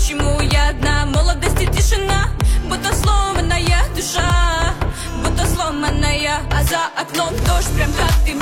почему я одна? Молодость и тишина, будто сломанная душа, будто сломанная. А за окном дождь, прям как ты